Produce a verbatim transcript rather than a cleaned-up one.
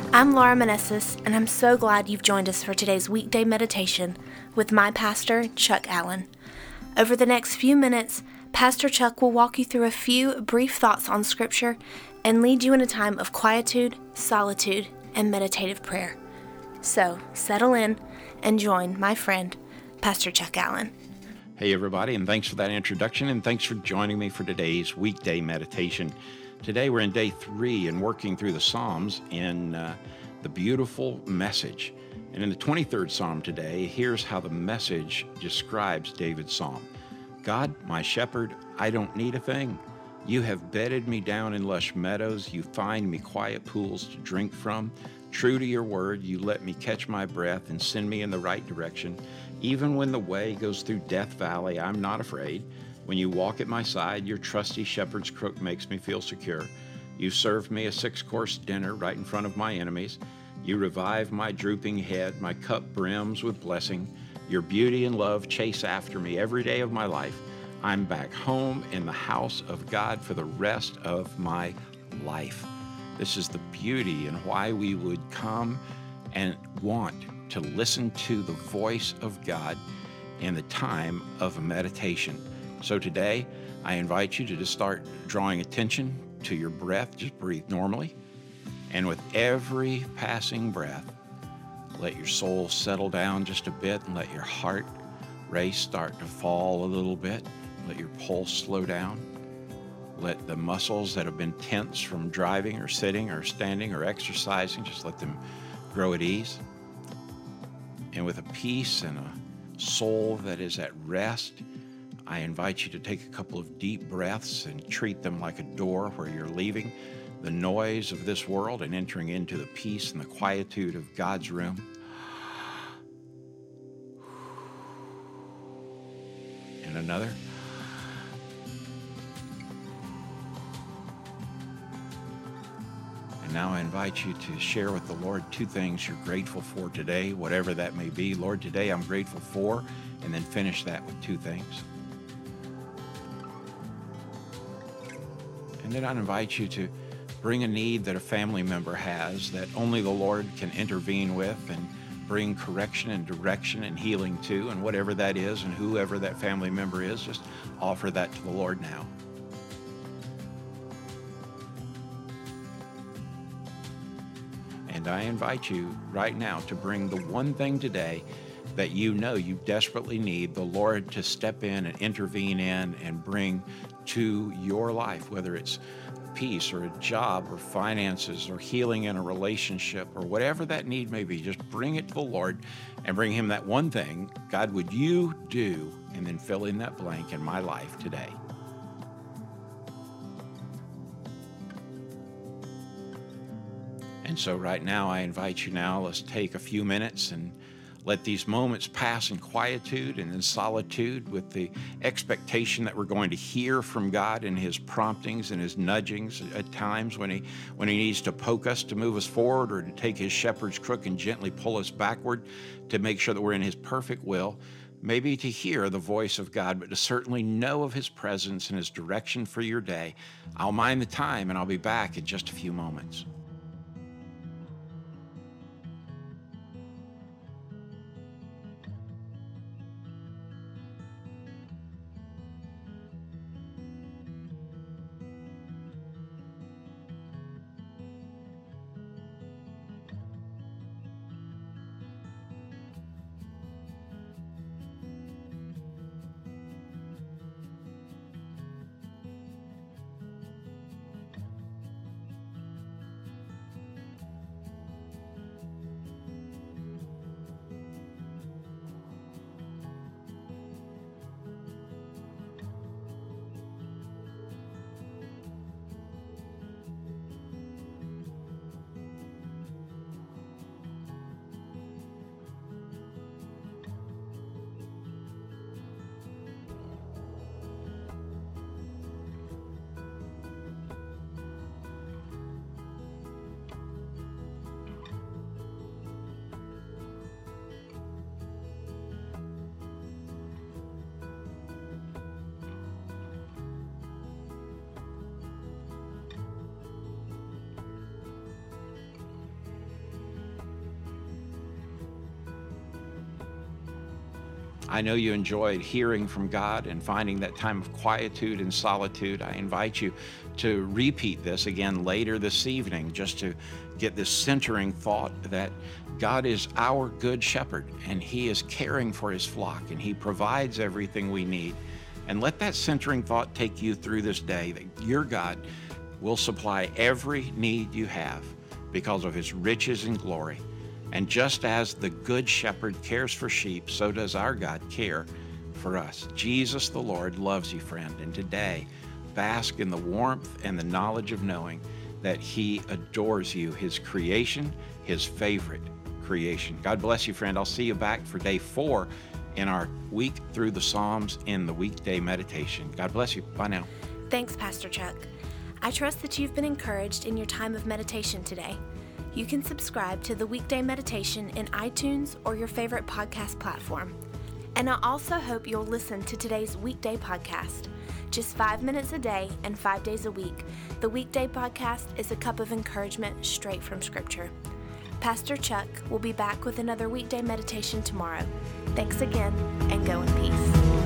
I'm Laura Manessis, and I'm so glad you've joined us for today's weekday meditation with my pastor, Chuck Allen. Over the next few minutes, Pastor Chuck will walk you through a few brief thoughts on Scripture and lead you in a time of quietude, solitude, and meditative prayer. So, settle in and join my friend, Pastor Chuck Allen. Hey everybody, and thanks for that introduction, and thanks for joining me for today's weekday meditation. Today we're in day three and working through the Psalms in uh, the beautiful Message. And in the twenty-third Psalm today, here's how the Message describes David's Psalm. God, my shepherd, I don't need a thing. You have bedded me down in lush meadows. You find me quiet pools to drink from. True to your word, you let me catch my breath and send me in the right direction. Even when the way goes through Death Valley, I'm not afraid. When you walk at my side, your trusty shepherd's crook makes me feel secure. You served me a six-course dinner right in front of my enemies. You revive my drooping head. My cup brims with blessing. Your beauty and love chase after me every day of my life. I'm back home in the house of God for the rest of my life. This is the beauty and why we would come and want to listen to the voice of God in the time of meditation. So today, I invite you to just start drawing attention to your breath. Just breathe normally. And with every passing breath, let your soul settle down just a bit and let your heart rate start to fall a little bit. Let your pulse slow down. Let the muscles that have been tense from driving or sitting or standing or exercising, just let them grow at ease. And with a peace and a soul that is at rest, I invite you to take a couple of deep breaths and treat them like a door where you're leaving the noise of this world and entering into the peace and the quietude of God's room. And another. And now I invite you to share with the Lord two things you're grateful for today, whatever that may be. Lord, today I'm grateful for, and then finish that with two things. And then I invite you to bring a need that a family member has that only the Lord can intervene with and bring correction and direction and healing to, and whatever that is and whoever that family member is, just offer that to the Lord now. And I invite you right now to bring the one thing today that you know you desperately need the Lord to step in and intervene in and bring to your life, whether it's peace or a job or finances or healing in a relationship or whatever that need may be. Just bring it to the Lord and bring him that one thing. God, would you do, and then fill in that blank in my life today. And so right now, I invite you now, let's take a few minutes and let these moments pass in quietude and in solitude with the expectation that we're going to hear from God in his promptings and his nudgings at times when he when he needs to poke us to move us forward or to take his shepherd's crook and gently pull us backward to make sure that we're in his perfect will. Maybe to hear the voice of God, but to certainly know of his presence and his direction for your day. I'll mind the time and I'll be back in just a few moments. I know you enjoyed hearing from God and finding that time of quietude and solitude. I invite you to repeat this again later this evening, just to get this centering thought that God is our good shepherd and he is caring for his flock and he provides everything we need. And let that centering thought take you through this day, that your God will supply every need you have because of his riches and glory. And just as the good shepherd cares for sheep, so does our God care for us. Jesus the Lord loves you, friend, and today bask in the warmth and the knowledge of knowing that he adores you, his creation, his favorite creation. God bless you, friend. I'll see you back for day four in our week through the Psalms in the weekday meditation. God bless you. Bye now. Thanks, Pastor Chuck. I trust that you've been encouraged in your time of meditation today. You can subscribe to the Weekday Meditation in iTunes or your favorite podcast platform. And I also hope you'll listen to today's weekday podcast. Just five minutes a day and five days a week, the weekday podcast is a cup of encouragement straight from Scripture. Pastor Chuck will be back with another weekday meditation tomorrow. Thanks again, and go in peace.